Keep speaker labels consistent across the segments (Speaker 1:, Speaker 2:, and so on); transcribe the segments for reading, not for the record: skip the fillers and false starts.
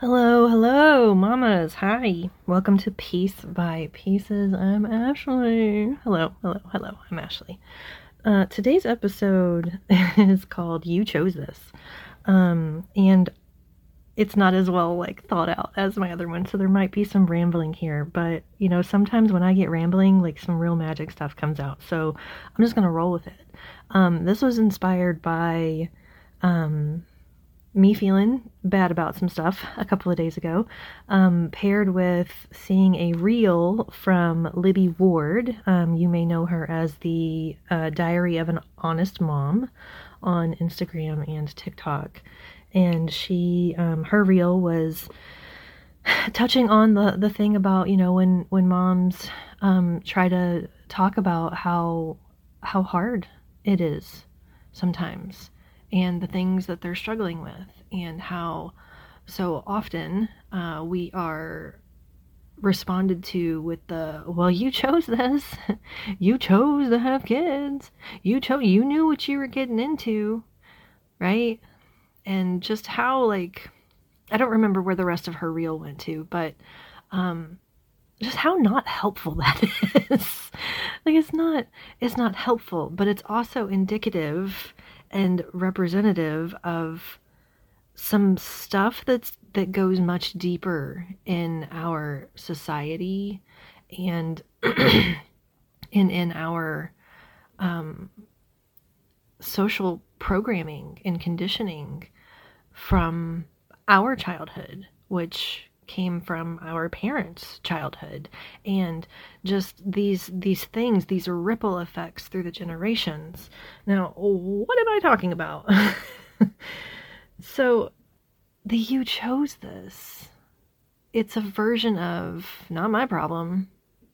Speaker 1: Hello, hello, mamas. Hi. Welcome to Peace by Pieces. I'm Ashley. Hello, hello, hello. I'm Ashley. Today's episode is called You Chose This. And it's not as well thought out as my other one, so there might be some rambling here, but sometimes when I get rambling, some real magic stuff comes out. So I'm just gonna roll with it. This was inspired by me feeling bad about some stuff a couple of days ago, paired with seeing a reel from Libby Ward. You may know her as the Diary of an Honest Mom on Instagram and TikTok. And she, her reel was touching on the thing about, when moms try to talk about how hard it is sometimes, and the things that they're struggling with, and how so often we are responded to with the, well, you chose this. You chose to have kids. You knew what you were getting into, right? And just how, I don't remember where the rest of her reel went to, but just how not helpful that is. It's not helpful, but it's also indicative and representative of some stuff that goes much deeper in our society and in our social programming and conditioning from our childhood, which came from our parents' childhood, and just these things, these ripple effects through the generations. Now, what am I talking about? So, you chose this. It's a version of not my problem,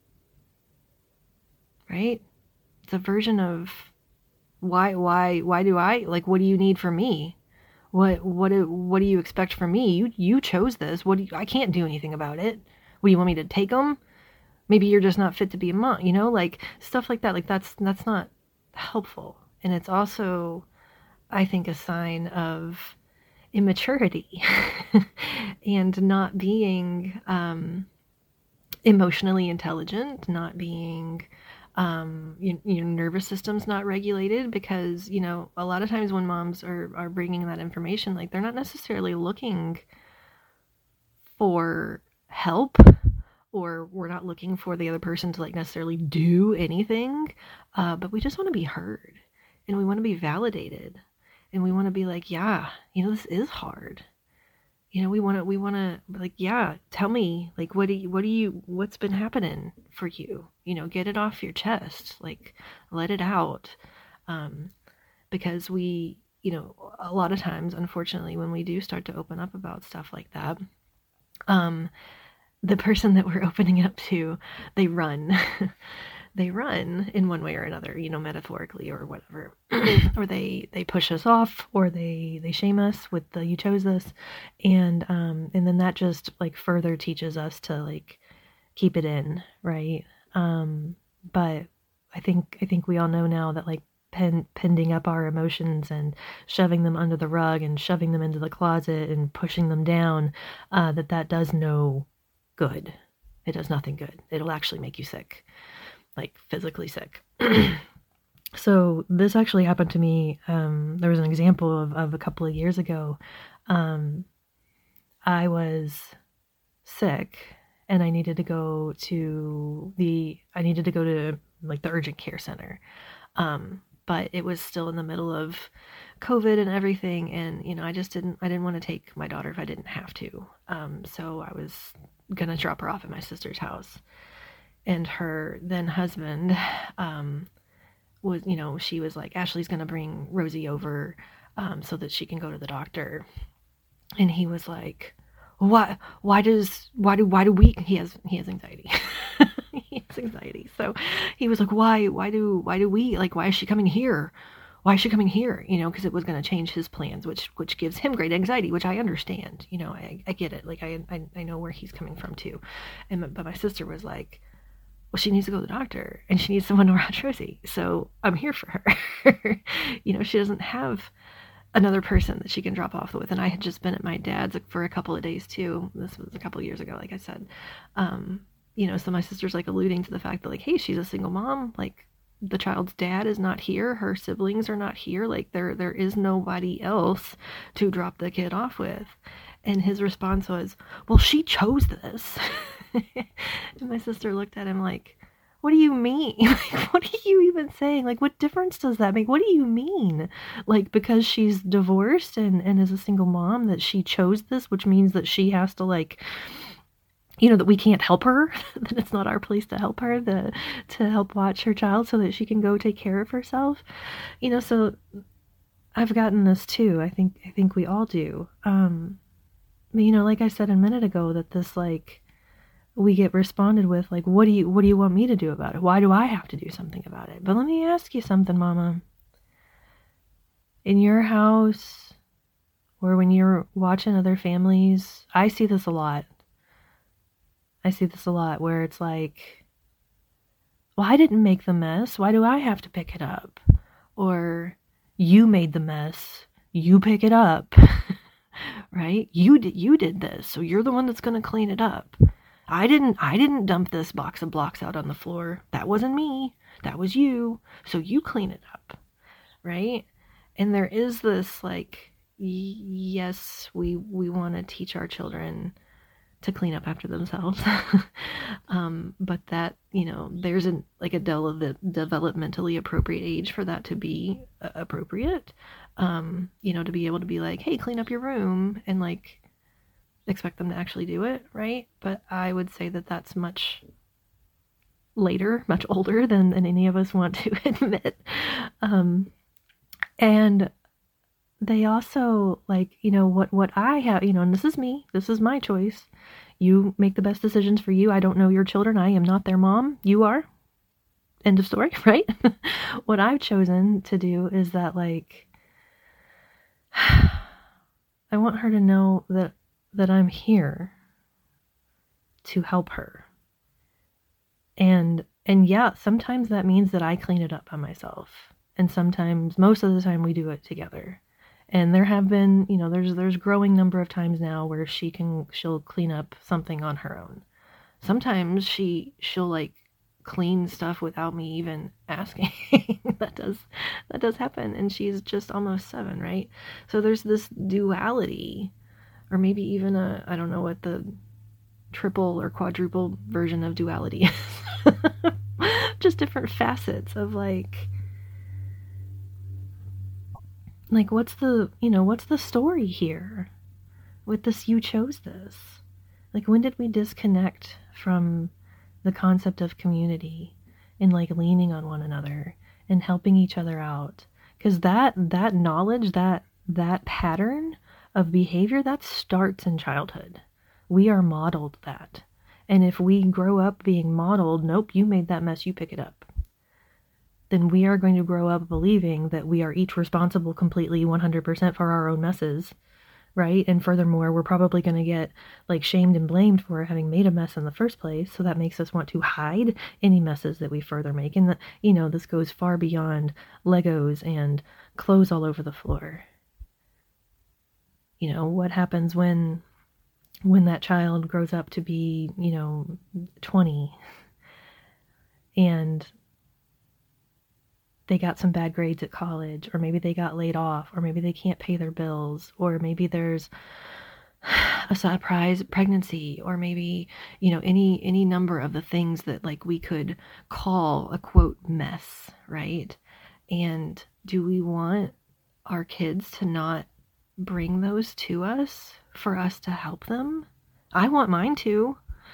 Speaker 1: right? It's a version of why do I, what do you need from me? What do you expect from me? You chose this. I can't do anything about it. What do you want me to take them? Maybe you're just not fit to be a mom, stuff like that. That's not helpful. And it's also, I think, a sign of immaturity and not being emotionally intelligent, not being your nervous system's not regulated, because a lot of times when moms are bringing that information, they're not necessarily looking for help, or we're not looking for the other person to necessarily do anything, but we just want to be heard, and we want to be validated, and we want to be yeah, this is hard. We want to yeah, tell me, what's been happening for you? Get it off your chest, let it out. Because we, a lot of times, unfortunately, when we do start to open up about stuff like that, the person that we're opening up to, they run. They run in one way or another, metaphorically or whatever. Or they push us off, or they shame us with the you chose this. And then that just further teaches us to keep it in, right? But I think we all know now that pending up our emotions and shoving them under the rug and shoving them into the closet and pushing them down, that does no good. It does nothing good. It'll actually make you sick. Physically sick. So this actually happened to me. There was an example of a couple of years ago. I was sick, and I needed to go to the urgent care center. But it was still in the middle of COVID and everything, and I didn't want to take my daughter if I didn't have to. So I was gonna drop her off at my sister's house. And her then husband was, she was like, Ashley's going to bring Rosie over so that she can go to the doctor. And he was like, why do we, he has anxiety. He has anxiety. So he was like, why do we, why is she coming here? Why is she coming here? Because it was going to change his plans, which gives him great anxiety, which I understand. I get it. I know where he's coming from too. But my sister was like, well, she needs to go to the doctor, and she needs someone to watch Rosie. So I'm here for her. She doesn't have another person that she can drop off with. And I had just been at my dad's for a couple of days too. This was a couple of years ago, like I said. So my sister's like alluding to the fact that like, hey, she's a single mom. Like the child's dad is not here. Her siblings are not here. Like there is nobody else to drop the kid off with. And his response was, well, she chose this. And my sister looked at him like, what do you mean? Like, what are you even saying? Like, what difference does that make? What do you mean? Like, because she's divorced and is a single mom, that she chose this, which means that she has to, like, that we can't help her, that it's not our place to help her, to help watch her child so that she can go take care of herself. So I've gotten this too. I think we all do. Like I said a minute ago, that this, like, we get responded with, like, what do you want me to do about it? Why do I have to do something about it? But let me ask you something, Mama. In your house, or when you're watching other families, I see this a lot. Where it's like, well, I didn't make the mess. Why do I have to pick it up? Or, you made the mess. You pick it up. Right? You did this, so you're the one that's going to clean it up. I didn't dump this box of blocks out on the floor. That wasn't me. That was you. So you clean it up. Right? And there is this, like, yes, we want to teach our children to clean up after themselves. But that, there's a developmentally appropriate age for that to be appropriate. To be able to be like, hey, clean up your room, and like expect them to actually do it, right? But I would say that that's much later, much older than any of us want to admit. And they also, like, what I have, and this is me, this is my choice. You make the best decisions for you. I don't know your children. I am not their mom. You are. End of story, right? What I've chosen to do is that, like, I want her to know that I'm here to help her. And yeah, sometimes that means that I clean it up by myself. And sometimes, most of the time, we do it together. And there have been, there's growing number of times now where she'll clean up something on her own. Sometimes she'll like clean stuff without me even asking. That does happen. And she's just almost 7, right? So there's this duality, or maybe even I don't know what the triple or quadruple version of duality is. Just different facets of like, what's the story here with this? You chose this. Like, when did we disconnect from the concept of community and like leaning on one another and helping each other out? Because that knowledge, that pattern of behavior, that starts in childhood. We are modeled that. And if we grow up being modeled, nope, you made that mess, you pick it up, then we are going to grow up believing that we are each responsible completely 100% for our own messes, right? And furthermore, we're probably going to get like shamed and blamed for having made a mess in the first place. So that makes us want to hide any messes that we further make. And, this goes far beyond Legos and clothes all over the floor. What happens when that child grows up to be, 20 and they got some bad grades at college, or maybe they got laid off, or maybe they can't pay their bills, or maybe there's a surprise pregnancy, or maybe, any number of the things that like we could call a quote mess, right? And do we want our kids to not bring those to us for us to help them? I want mine to.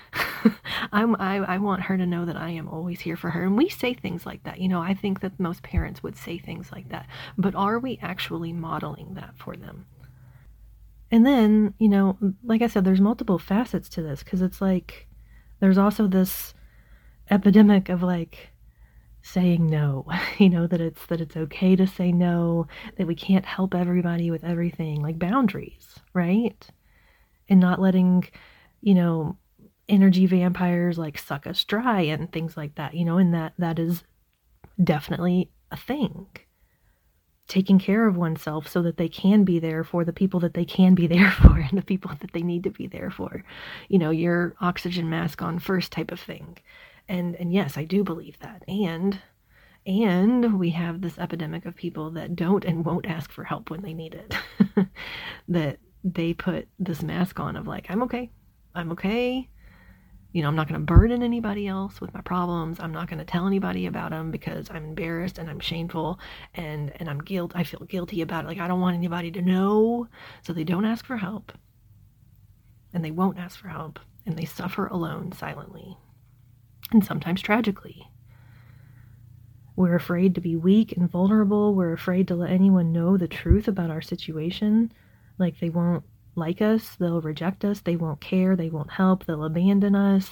Speaker 1: I want her to know that I am always here for her. And we say things like that. I think that most parents would say things like that. But are we actually modeling that for them? And then, like I said, there's multiple facets to this, because it's like there's also this epidemic of like saying no, that it's okay to say no, that we can't help everybody with everything, like boundaries, right? And not letting, energy vampires like suck us dry and things like that, and that is definitely a thing. taking care of oneself so that they can be there for the people that they can be there for and the people that they need to be there for. Your oxygen mask on first type of thing. And yes, I do believe that. And we have this epidemic of people that don't and won't ask for help when they need it. That they put this mask on of like, I'm okay. I'm okay. I'm not going to burden anybody else with my problems. I'm not going to tell anybody about them because I'm embarrassed and I'm shameful and I feel guilty about it. Like, I don't want anybody to know. So they don't ask for help. And they won't ask for help. And they suffer alone silently. And sometimes tragically. We're afraid to be weak and vulnerable. We're afraid to let anyone know the truth about our situation. Like, they won't like us, they'll reject us, they won't care, they won't help, they'll abandon us.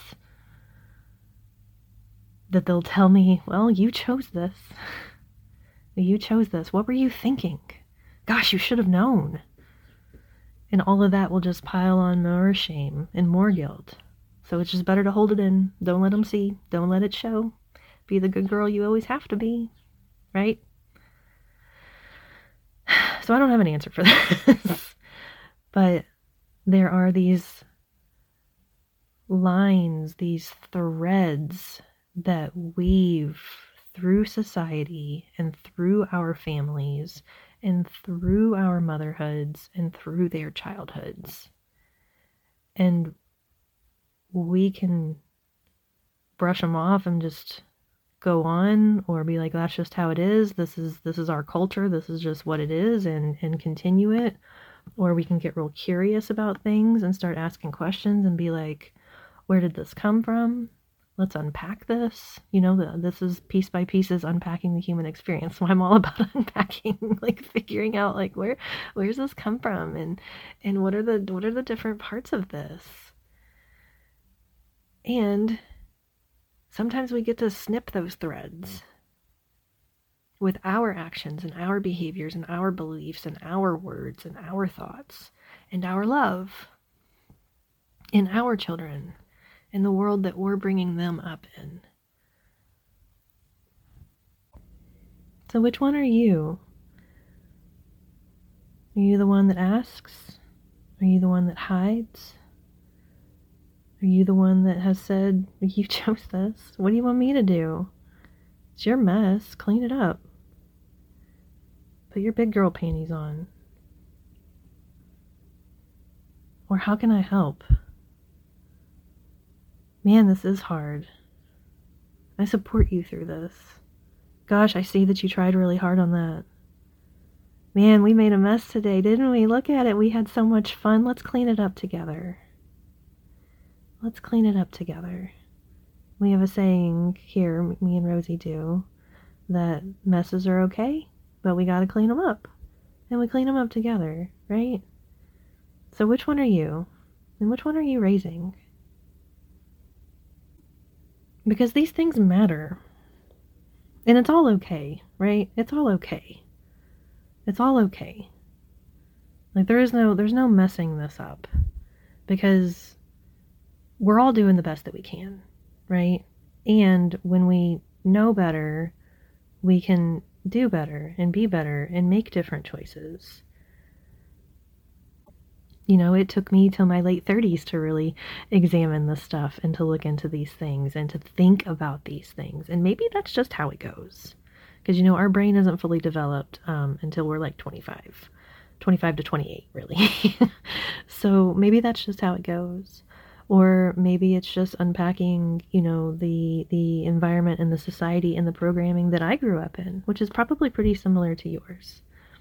Speaker 1: That they'll tell me, well, you chose this. You chose this. What were you thinking? Gosh, you should have known. And all of that will just pile on more shame and more guilt. So it's just better to hold it in. Don't let them see. Don't let it show. Be the good girl you always have to be. Right? So I don't have an answer for this. But there are these lines, these threads that weave through society and through our families and through our motherhoods and through their childhoods. And we can brush them off and just go on, or be like, that's just how it is. This is our culture. This is just what it is, and continue it. Or we can get real curious about things and start asking questions and be like, where did this come from? Let's unpack this. This is piece by piece is unpacking the human experience. So I'm all about unpacking, like figuring out like where's this come from, and what are the different parts of this. And sometimes we get to snip those threads with our actions and our behaviors and our beliefs and our words and our thoughts and our love in our children, in the world that we're bringing them up in. So which one are you? Are you the one that asks? Are you the one that hides? Are you the one that has said, you chose this? What do you want me to do? It's your mess. Clean it up. Put your big girl panties on. Or how can I help? Man, this is hard. I support you through this. Gosh, I see that you tried really hard on that. Man, we made a mess today, didn't we? Look at it. We had so much fun. Let's clean it up together. Let's clean it up together. We have a saying here, me and Rosie do, that messes are okay, but we gotta clean them up. And we clean them up together, right? So which one are you? And which one are you raising? Because these things matter. And it's all okay, right? It's all okay. It's all okay. Like there's no messing this up. Because we're all doing the best that we can, right? And when we know better, we can do better and be better and make different choices. It took me till my late 30s to really examine this stuff and to look into these things and to think about these things. And maybe that's just how it goes. Because, our brain isn't fully developed until we're like 25 to 28, really. So maybe that's just how it goes. Or maybe it's just unpacking, the environment and the society and the programming that I grew up in, which is probably pretty similar to yours.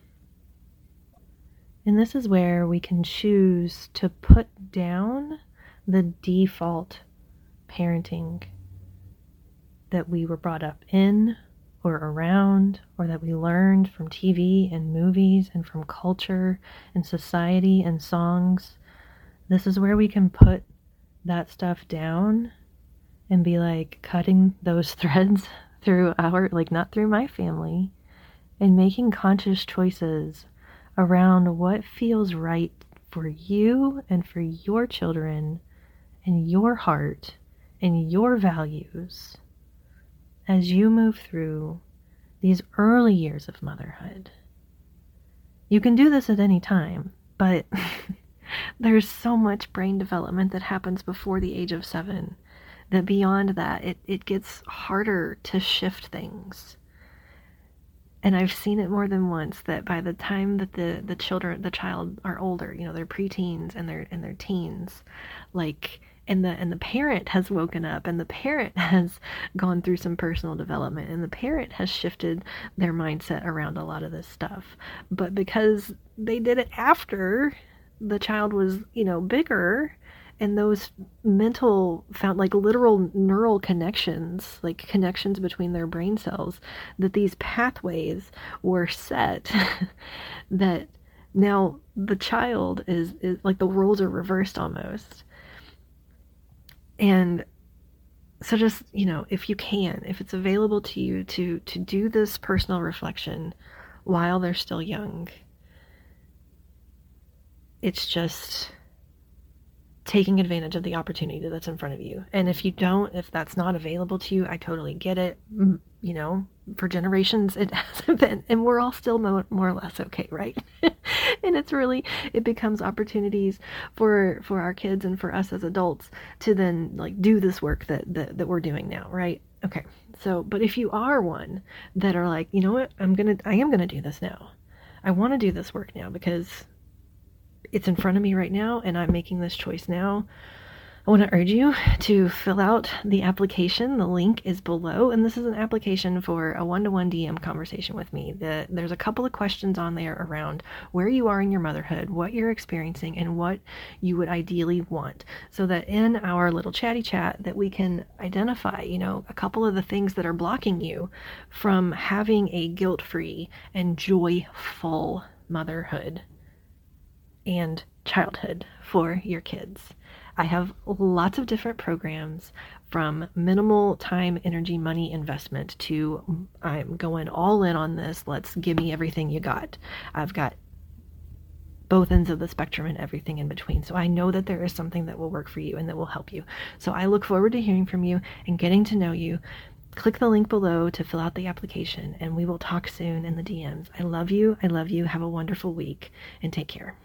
Speaker 1: And this is where we can choose to put down the default parenting that we were brought up in or around, or that we learned from TV and movies and from culture and society and songs. This is where we can put that stuff down and be like cutting those threads through not through my family, and making conscious choices around what feels right for you and for your children and your heart and your values as you move through these early years of motherhood. You can do this at any time, but there's so much brain development that happens before the age of 7 that beyond that, it gets harder to shift things. And I've seen it more than once that by the time that the child are older, they're preteens and they're teens, like, and the parent has woken up and the parent has gone through some personal development and the parent has shifted their mindset around a lot of this stuff. But because they did it after the child was, bigger, and those mental found like literal neural connections, like connections between their brain cells, that these pathways were set that now the child is like the roles are reversed almost. And so just, if you can, if it's available to you to do this personal reflection while they're still young, it's just taking advantage of the opportunity that's in front of you. And if that's not available to you, I totally get it. For generations it hasn't been, and we're all still more or less okay, right? And it becomes opportunities for our kids and for us as adults to then like do this work that we're doing now, right? Okay. So, but if you are one that are like, you know what, I am gonna do this now. I want to do this work now because it's in front of me right now and I'm making this choice now. I want to urge you to fill out the application. The link is below, and this is an application for a one-to-one DM conversation with me. There's a couple of questions on there around where you are in your motherhood, what you're experiencing, and what you would ideally want, so that in our little chatty chat that we can identify, a couple of the things that are blocking you from having a guilt-free and joyful motherhood and childhood for your kids. I have lots of different programs, from minimal time, energy, money investment to I'm going all in on this. Let's give me everything you got. I've got both ends of the spectrum and everything in between. So I know that there is something that will work for you and that will help you. So I look forward to hearing from you and getting to know you. Click the link below to fill out the application, and we will talk soon in the DMs. I love you. Have a wonderful week, and take care.